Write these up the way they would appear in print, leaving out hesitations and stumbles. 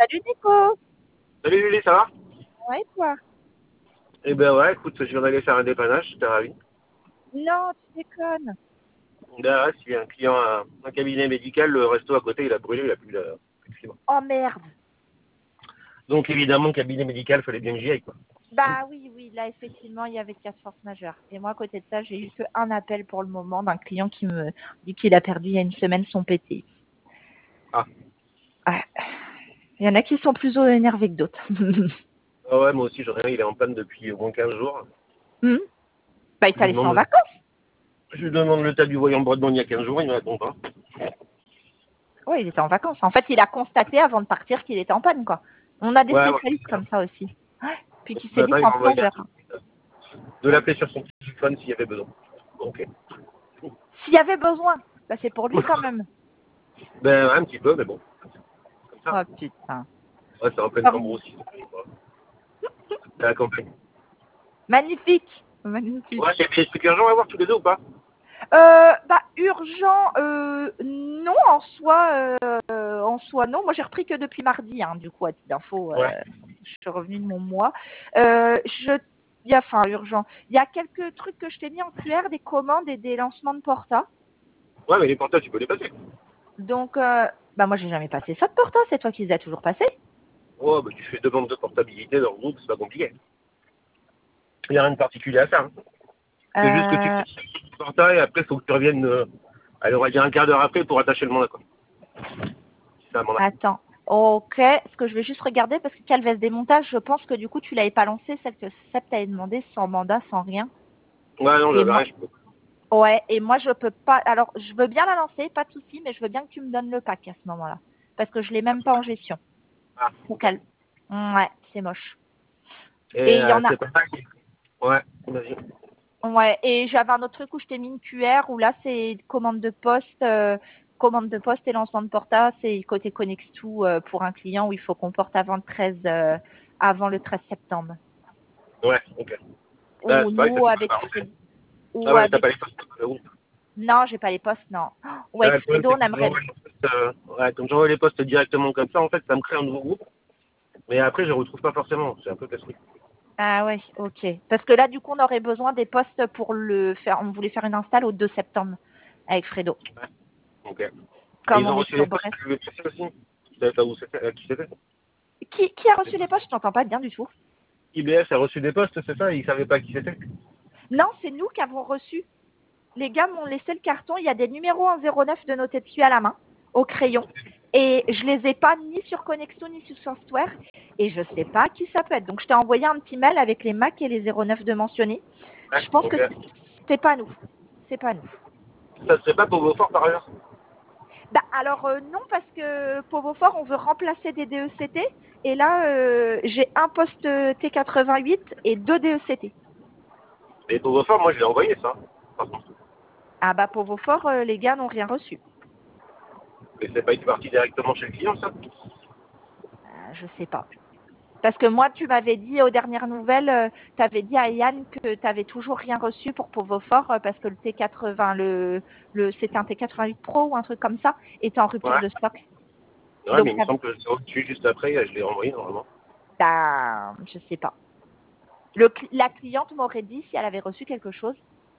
Salut Nico. Salut Lily, ça va? Ouais, toi? Eh ben ouais, écoute, je viens d'aller faire un dépannage, j'étais ravi. Non, tu déconnes. Là, si un client a un cabinet médical, le resto à côté, il a brûlé, il a plus de clients. Oh merde. Donc évidemment, cabinet médical, fallait bien que j'y aille, quoi. Bah oui, là effectivement, il y avait 4 forces majeures. Et moi, à côté de ça, j'ai eu qu'un appel pour le moment d'un client qui me dit qu'il a perdu il y a une semaine son PT. Ah. Ouais. Il y en a qui sont plus énervés que d'autres. Ah ouais, moi aussi, j'en ai un, il est en panne depuis au moins 15 jours. Hmm. Bah, il Je t'a lui laissé en demande, vacances. je lui demande le tas du voyant Broadband il y a 15 jours, il me répond pas. Ouais, il était en vacances. En fait, il a constaté avant de partir qu'il était en panne, quoi. On a des Ouais, spécialistes ouais. comme ça aussi. Ouais. Puis qui Ce s'est dit matin, il m'a force envoyé un majeure. truc, de l'appeler sur son téléphone s'il y avait besoin. Ok. S'il y avait besoin, bah c'est pour lui quand même. Ben ouais, un petit peu, mais bon, comme ça. Oh putain. Ouais, c'est en pleine Pardon. cambrousse, c'est la campagne. Magnifique. Magnifique. Ouais, il y a des trucs urgents à voir tous les deux ou pas? Bah urgent, non en soi non. Moi j'ai repris que depuis mardi, hein, du coup à titre d'info, Ouais. je suis revenue de mon mois. Il y a enfin urgent. Il y a quelques trucs que je t'ai mis en QR, des commandes et des lancements de Porta. Ouais, mais les portables, tu peux les passer. Donc bah moi j'ai jamais passé ça de Porta, c'est toi qui les as toujours passés. Oh, bah tu fais demande de portabilité dans le groupe, c'est pas compliqué. Il n'y a rien de particulier à faire, hein. C'est juste que tu Euh, fais le portail et après, il faut que tu reviennes, allez, on va dire un quart d'heure après pour attacher le mandat, quoi. C'est un mandat. Attends. Ok, ce que je vais juste regarder parce que Calves démontage, je pense que du coup tu l'avais pas lancé, celle que Seb t'avait demandé sans mandat, sans rien. Ouais, non, Et j'avais moi, rien, je peux. ouais, et moi je peux pas. Alors, je veux bien la lancer, pas de souci, mais je veux bien que tu me donnes le pack à ce moment-là, parce que je l'ai même pas en gestion. Ah, Pour ok. qu'elle. Ouais, c'est moche. Et Et il y en a. c'est pas ça qui... Ouais, vas-y. Ouais, et j'avais un autre truc où je t'ai mis une QR où là c'est commande de poste et lancement de porta, c'est côté Connextou pour un client où il faut qu'on porte avant le 13 septembre. Ouais, ok. Bah, Ou c'est pareil, ça nous fait avec pas. Fredo, Ah ou ouais, t'as avec pas les postes, le groupe. non, j'ai pas les postes, non. Ou avec Ouais, le problème, Fredo, c'est on que aimerait. quand j'envoie les postes directement comme ça, en fait, ça me crée un nouveau groupe. Mais après, je ne retrouve pas forcément. C'est un peu casse-couille. Ah ouais, ok. Parce que là, du coup, on aurait besoin des postes pour le faire. On voulait faire une install au 2 septembre avec Fredo. Ouais, ok. Et Comme ils on ont est reçu sur les postes Brest. que je lui ai passés aussi. Je savais pas où c'était, qui c'était. Qui a reçu les postes? Je t'entends pas bien du tout. IBS a reçu des postes, c'est ça? Ils savaient pas qui c'était. Non, c'est nous qui avons reçu. Les gars m'ont laissé le carton. Il y a des numéros en 09 de notés dessus à la main, au crayon. Et je les ai pas ni sur Connexo ni sur Software. Et je sais pas qui ça peut être. Donc, je t'ai envoyé un petit mail avec les Mac et les 09 de mentionnés. Ouais, Je pense que ok. c'est pas nous. C'est pas nous. Ça serait pas pour Beaufort par ailleurs? Bah, alors non, parce que pour Beaufort, on veut remplacer des DECT. Et là, j'ai un poste T88 et 2 DECT. Mais pour Beaufort, moi je l'ai envoyé ça. Par contre. Ah bah pour Beaufort, les gars n'ont rien reçu. Mais c'est pas été parti directement chez le client ça? Je sais pas. Parce que moi, tu m'avais dit aux dernières nouvelles, tu avais dit à Yann que tu avais toujours rien reçu pour Beaufort parce que le T80, c'était un T88 Pro ou un truc comme ça, était en rupture Ouais. de stock. Ouais, mais Donc, il me semble que c'est au-dessus juste après, je l'ai renvoyé normalement. bah, je sais pas. La cliente m'aurait dit si elle avait reçu quelque chose.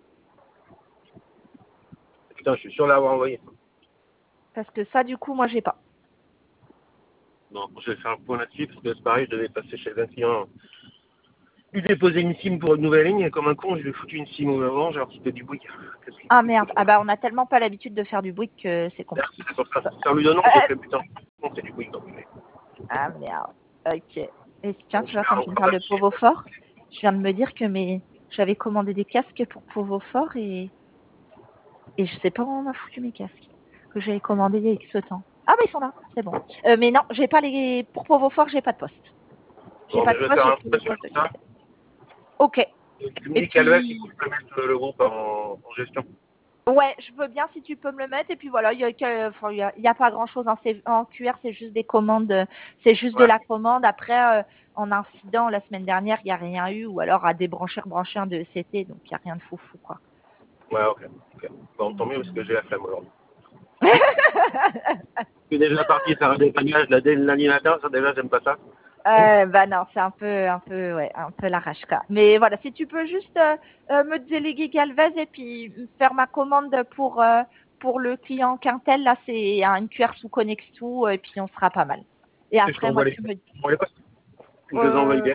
Putain, je suis sûr de l'avoir envoyé. Parce que ça, du coup, moi, j'ai pas. Non, je vais faire un point là-dessus parce que c'est pareil, je devais passer chez un client. Lui déposer une SIM pour une nouvelle ligne et comme un con, je lui ai foutu une SIM au avant, j'ai recyclé du bruit. Qu'est-ce qu'il Ah faut que merde. je Ah fasse? bah, on a tellement pas l'habitude de faire du bruit que c'est compliqué. C'est pour ça. C'est en lui donnant, j'ai Euh, fait putain, c'est du bruit quand même. ah merde. Ok. Et tiens, Donc tu je vois, vais quand tu me encore parles pas de chier. Pauvre Fort, je viens de me dire que j'avais commandé des casques pour Pauvre Fort et je sais pas où on a foutu mes casques. Que j'avais commandé il y a X temps. Ah bah ils sont là, c'est bon. Mais non, j'ai pas les. Pour Pauvre Fort, j'ai pas de poste. J'ai Bon, pas mais de je vais poste, faire j'ai un que les point sur postes de ça. Calvez. Ok. Tu me Et dis qu'Alves, il puis faut que je mette le groupe en gestion. ouais, je veux bien si tu peux me le mettre. Et puis voilà, il y a pas grand-chose en QR, c'est juste des commandes, c'est juste de Ouais. la commande. Après, en incident, la semaine dernière, il n'y a rien eu. Ou alors à débrancher, rebrancher un de CT, donc il n'y a rien de foufou, quoi. Ouais, ok. Ok. Bon, tant mieux parce que j'ai la flemme aujourd'hui. Je suis déjà parti faire un dépannage là, dès lundi matin, ça déjà, j'aime pas ça. Bah non, c'est ouais, un peu l'arrache quoi. Mais voilà, si tu peux juste me déléguer Galvez et puis faire ma commande pour le client Quintel, là, c'est une cuillère sous Connextou et puis on sera pas mal. Et Et je après, moi, t'envoie les tu me dis, postes. Je les envoie euh, bien.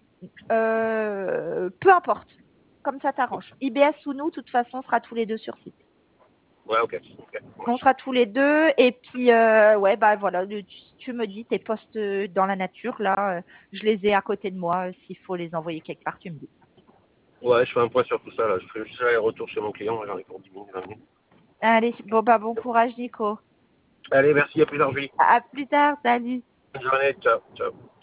peu importe, comme ça t'arrange. IBS ou nous, de toute façon, on sera tous les deux sur site. Ouais, ok. On sera tous les deux et puis ouais bah voilà, tu me dis tes postes dans la nature là, je les ai à côté de moi, s'il faut les envoyer quelque part, tu me dis. Ouais, je fais un point sur tout ça là. Je fais juste les retours chez mon client, j'en ai pour 10 minutes, 20 minutes. Allez, bon bah bon courage Nico. Allez, merci, à plus tard, Julie. À plus tard, salut. Bonne journée, ciao, ciao.